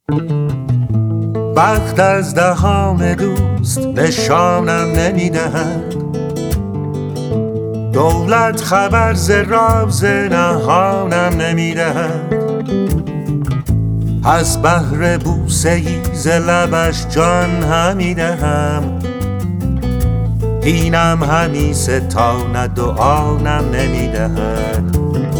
بخت از دهان دوست نشانم نمیدهد، دولت خبر ز راز نهانم نمیدهد. از بهر بوسه ای ز لبش جان همی دهم، اینم همی ستاند و آنم نمیدهد.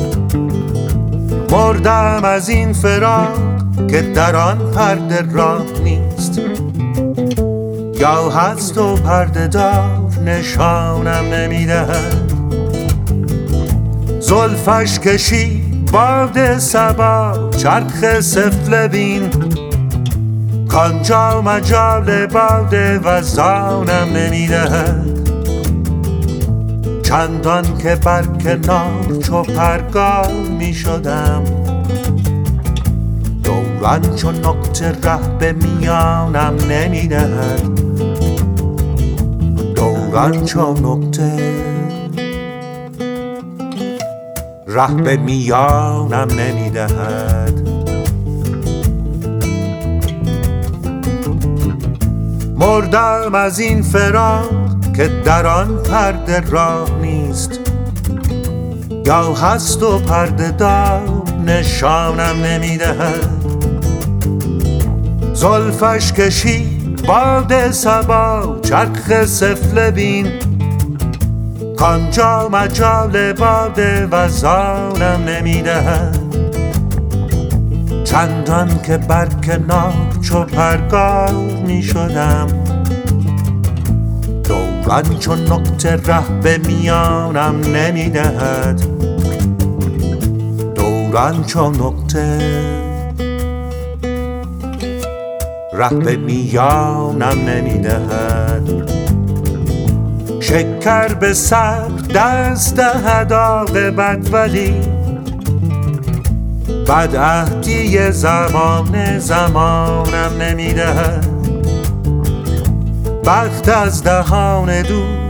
مردم از این فراق که در آن پرده راه نیست، یا هست و پرده دار نشانم نمیدهد. زلفش کشید باد صبا چرخ سفله بین، کانجا مجال باد وزانم نمیدهد. چندان که بر کنار چو پرگار می شدم، دوران چو نقطه ره به میانم نمیدهد. دوران چو نقطه ره به میانم نمیدهد. مردم از این فراق که در آن پرده راه نیست، یا هست و پرده دار نشانم نمیدهد. زلفش کشید باد صبا چرخ سفله بین، کانجا مجال باد وزانم نمیدهد. چندان که بر کنار چو پرگار می شدم، دوران چو نقطه ره به میانم نمیدهد. دوران چو نقطه ره به میانم نمیدهد. شکر به سر دست دهد عاقبت، ولی بدعهدی زمانم نمیدهد. بخت از دهان دوست